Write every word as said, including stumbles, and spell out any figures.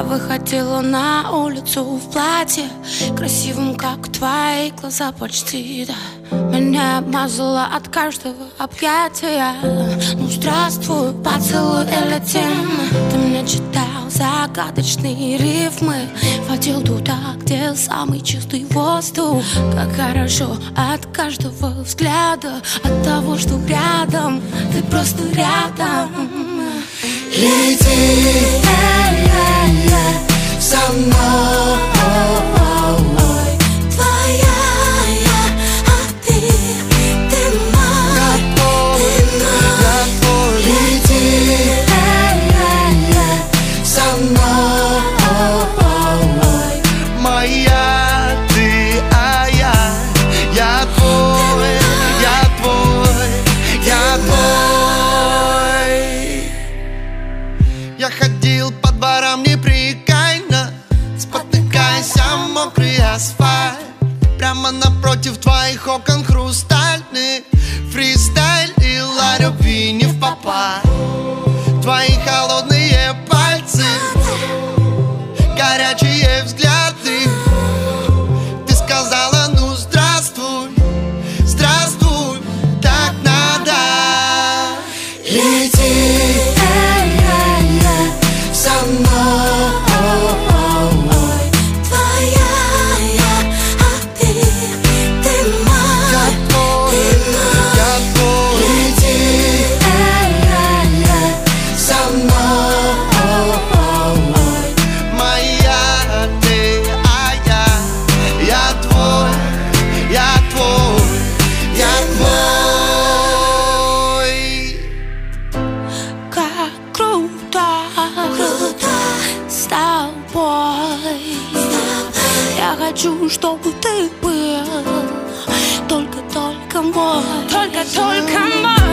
выходила на улицу в платье, красивым, как твои глаза почти, да. Меня обмазала от каждого объятия. Ну здравствуй, поцелуй или тем. Ты мне читал загадочные рифмы, водил туда, где самый чистый воздух. Как хорошо от каждого взгляда, от того, что рядом, ты просто рядом. Лети, эй, эй, эй, со мной. Твоя я, а ты, ты мой, ты мой. Лети, эй, эй, эй, со мной. Моя ты, а я, я твой, я твой, я твой. Я ходил по дворам непрекаянно, спотыкаясь о мокрый асфальт. Прямо напротив твоих окон хрустальных фристайл и ла любви не впопад. Твои холодные пальцы, горячие взгляды. Ты сказала, ну здравствуй, здравствуй, так надо. Лети, эй, эй, эй, со мной. Твоя я, а ты, ты мой, Я твой, я твой. лети, эй, эй, эй, со мной. Моя ты, а я, я твой, я твой, я твой. Как круто, Круто, с тобой. Я хочу, чтобы ты был только-только мой, только-только мой.